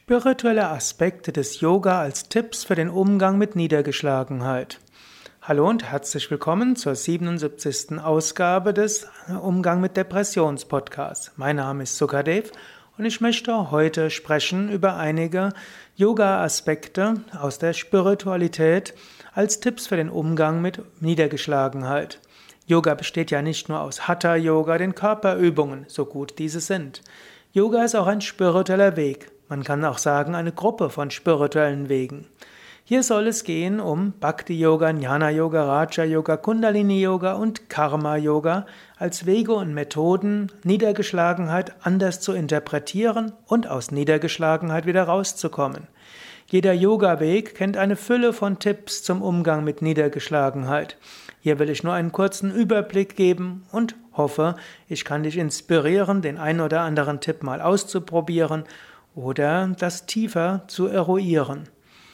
Spirituelle Aspekte des Yoga als Tipps für den Umgang mit Niedergeschlagenheit. Hallo und herzlich willkommen zur 77. Ausgabe des Umgang mit Depressions-Podcasts. Mein Name ist Sukadev und ich möchte heute sprechen über einige Yoga-Aspekte aus der Spiritualität als Tipps für den Umgang mit Niedergeschlagenheit. Yoga besteht ja nicht nur aus Hatha-Yoga, den Körperübungen, so gut diese sind. Yoga ist auch ein spiritueller Weg. Man kann auch sagen, eine Gruppe von spirituellen Wegen. Hier soll es gehen um Bhakti-Yoga, Jnana-Yoga, Raja-Yoga, Kundalini-Yoga und Karma-Yoga als Wege und Methoden, Niedergeschlagenheit anders zu interpretieren und aus Niedergeschlagenheit wieder rauszukommen. Jeder Yoga-Weg kennt eine Fülle von Tipps zum Umgang mit Niedergeschlagenheit. Hier will ich nur einen kurzen Überblick geben und hoffe, ich kann dich inspirieren, den einen oder anderen Tipp mal auszuprobieren oder das tiefer zu eruieren.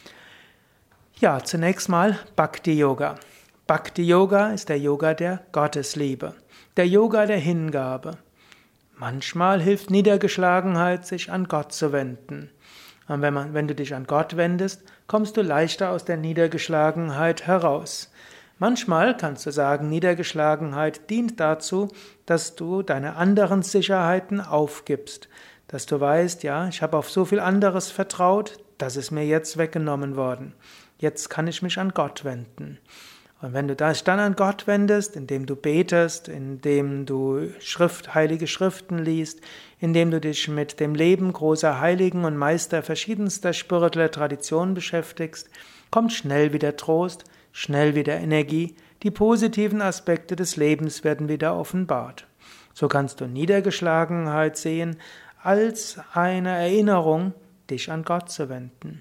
Ja, zunächst mal Bhakti-Yoga. Bhakti-Yoga ist der Yoga der Gottesliebe, der Yoga der Hingabe. Manchmal hilft Niedergeschlagenheit, sich an Gott zu wenden. Und wenn du dich an Gott wendest, kommst du leichter aus der Niedergeschlagenheit heraus. Manchmal kannst du sagen, Niedergeschlagenheit dient dazu, dass du deine anderen Sicherheiten aufgibst. Dass du weißt, ja, ich habe auf so viel anderes vertraut, das ist mir jetzt weggenommen worden. Jetzt kann ich mich an Gott wenden. Und wenn du dich dann an Gott wendest, indem du betest, indem du heilige Schriften liest, indem du dich mit dem Leben großer Heiligen und Meister verschiedenster spiritueller Traditionen beschäftigst, kommt schnell wieder Trost, schnell wieder Energie, die positiven Aspekte des Lebens werden wieder offenbart. So kannst du Niedergeschlagenheit sehen als eine Erinnerung, dich an Gott zu wenden.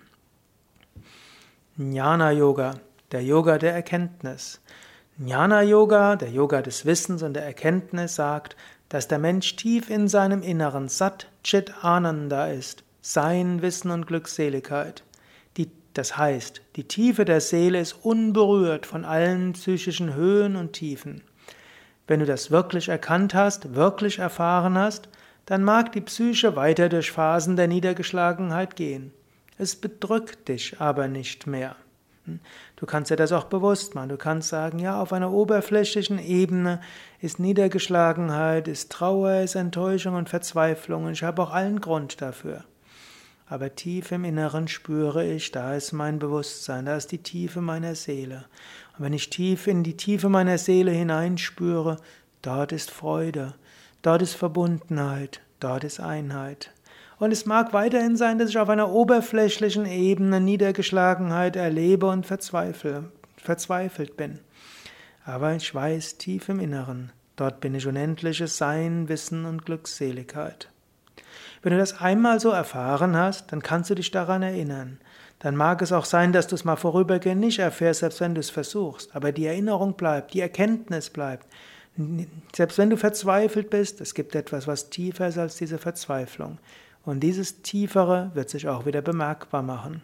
Jnana-Yoga, der Yoga der Erkenntnis. Jnana-Yoga, der Yoga des Wissens und der Erkenntnis, sagt, dass der Mensch tief in seinem Inneren Sat Chit Ananda ist, Sein, Wissen und Glückseligkeit. Das heißt, die Tiefe der Seele ist unberührt von allen psychischen Höhen und Tiefen. Wenn du das wirklich erkannt hast, wirklich erfahren hast, dann mag die Psyche weiter durch Phasen der Niedergeschlagenheit gehen. Es bedrückt dich aber nicht mehr. Du kannst dir das auch bewusst machen. Du kannst sagen, ja, auf einer oberflächlichen Ebene ist Niedergeschlagenheit, ist Trauer, ist Enttäuschung und Verzweiflung und ich habe auch allen Grund dafür. Aber tief im Inneren spüre ich, da ist mein Bewusstsein, da ist die Tiefe meiner Seele. Und wenn ich tief in die Tiefe meiner Seele hineinspüre, dort ist Freude, dort ist Verbundenheit, dort ist Einheit. Und es mag weiterhin sein, dass ich auf einer oberflächlichen Ebene Niedergeschlagenheit erlebe und verzweifelt bin. Aber ich weiß tief im Inneren, dort bin ich unendliches Sein, Wissen und Glückseligkeit. Wenn du das einmal so erfahren hast, dann kannst du dich daran erinnern. Dann mag es auch sein, dass du es mal vorübergehend nicht erfährst, selbst wenn du es versuchst. Aber die Erinnerung bleibt, die Erkenntnis bleibt. Selbst wenn du verzweifelt bist, es gibt etwas, was tiefer ist als diese Verzweiflung. Und dieses Tiefere wird sich auch wieder bemerkbar machen.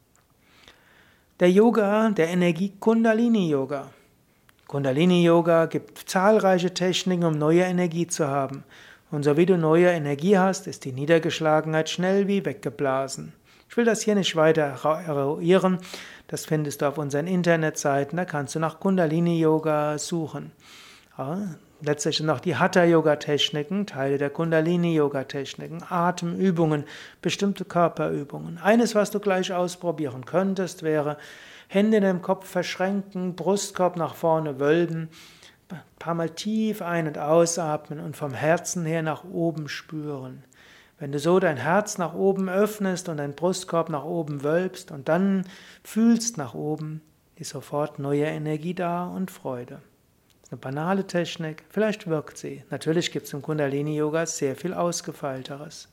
Der Yoga, der Energie Kundalini-Yoga. Kundalini-Yoga gibt zahlreiche Techniken, um neue Energie zu haben. Und so wie du neue Energie hast, ist die Niedergeschlagenheit schnell wie weggeblasen. Ich will das hier nicht weiter eruieren. Das findest du auf unseren Internetseiten. Da kannst du nach Kundalini-Yoga suchen. Ja, letztlich sind auch die Hatha-Yoga-Techniken, Teile der Kundalini-Yoga-Techniken, Atemübungen, bestimmte Körperübungen. Eines, was du gleich ausprobieren könntest, wäre Hände in den Kopf verschränken, Brustkorb nach vorne wölben, ein paar Mal tief ein- und ausatmen und vom Herzen her nach oben spüren. Wenn du so dein Herz nach oben öffnest und deinen Brustkorb nach oben wölbst und dann fühlst nach oben, ist sofort neue Energie da und Freude. Das ist eine banale Technik, vielleicht wirkt sie. Natürlich gibt es im Kundalini-Yoga sehr viel Ausgefeilteres.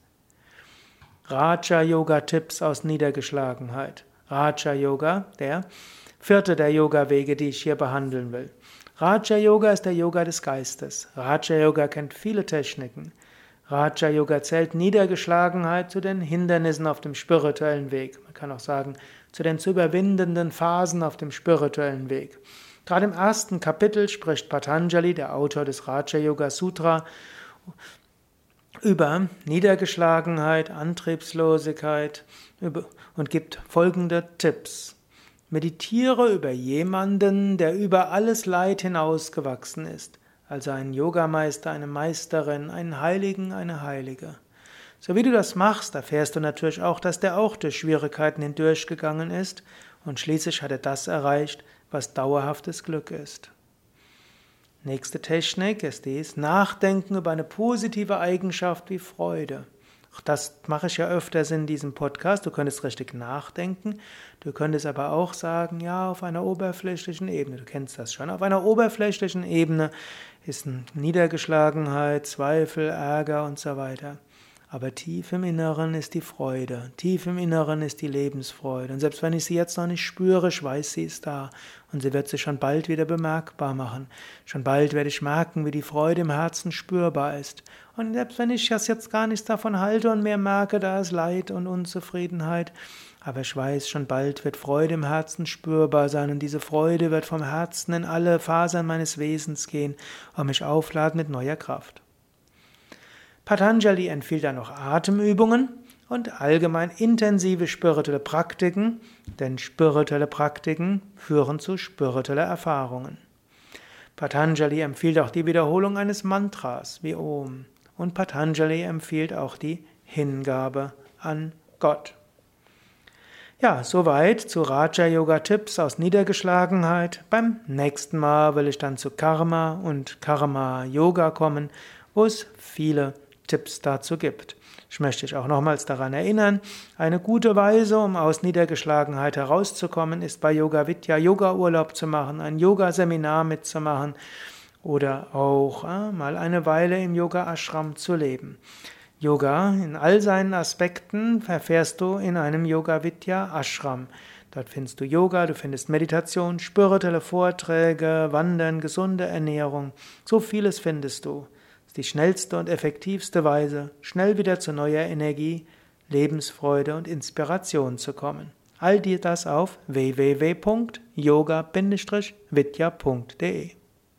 Raja-Yoga-Tipps aus Niedergeschlagenheit. Raja-Yoga, der vierte der Yoga-Wege, die ich hier behandeln will. Raja-Yoga ist der Yoga des Geistes. Raja-Yoga kennt viele Techniken. Raja-Yoga zählt Niedergeschlagenheit zu den Hindernissen auf dem spirituellen Weg. Man kann auch sagen, zu den zu überwindenden Phasen auf dem spirituellen Weg. Gerade im ersten Kapitel spricht Patanjali, der Autor des Raja Yoga Sutra, über Niedergeschlagenheit, Antriebslosigkeit und gibt folgende Tipps. Meditiere über jemanden, der über alles Leid hinausgewachsen ist, also einen Yogameister, eine Meisterin, einen Heiligen, eine Heilige. So wie du das machst, erfährst du natürlich auch, dass der auch durch Schwierigkeiten hindurchgegangen ist und schließlich hat er das erreicht, was dauerhaftes Glück ist. Nächste Technik ist dies: Nachdenken über eine positive Eigenschaft wie Freude. Auch das mache ich ja öfters in diesem Podcast. Du könntest richtig nachdenken. Du könntest aber auch sagen, ja, auf einer oberflächlichen Ebene. Du kennst das schon. Auf einer oberflächlichen Ebene ist Niedergeschlagenheit, Zweifel, Ärger und so weiter. Aber tief im Inneren ist die Freude, tief im Inneren ist die Lebensfreude. Und selbst wenn ich sie jetzt noch nicht spüre, ich weiß, sie ist da. Und sie wird sich schon bald wieder bemerkbar machen. Schon bald werde ich merken, wie die Freude im Herzen spürbar ist. Und selbst wenn ich jetzt gar nichts davon halte und mehr merke, da ist Leid und Unzufriedenheit, aber ich weiß, schon bald wird Freude im Herzen spürbar sein. Und diese Freude wird vom Herzen in alle Fasern meines Wesens gehen und mich aufladen mit neuer Kraft. Patanjali empfiehlt dann noch Atemübungen und allgemein intensive spirituelle Praktiken, denn spirituelle Praktiken führen zu spirituellen Erfahrungen. Patanjali empfiehlt auch die Wiederholung eines Mantras wie Om und Patanjali empfiehlt auch die Hingabe an Gott. Ja, soweit zu Raja-Yoga-Tipps aus Niedergeschlagenheit. Beim nächsten Mal will ich dann zu Karma und Karma-Yoga kommen, wo es viele Tipps dazu gibt. Ich möchte dich auch nochmals daran erinnern, eine gute Weise, um aus Niedergeschlagenheit herauszukommen, ist bei Yoga Vidya Yoga-Urlaub zu machen, ein Yoga-Seminar mitzumachen oder auch mal eine Weile im Yoga-Ashram zu leben. Yoga in all seinen Aspekten erfährst du in einem Yoga Vidya Ashram. Dort findest du Yoga, du findest Meditation, spirituelle Vorträge, Wandern, gesunde Ernährung. So vieles findest du. Die schnellste und effektivste Weise, schnell wieder zu neuer Energie, Lebensfreude und Inspiration zu kommen. All das auf www.yoga-vidya.de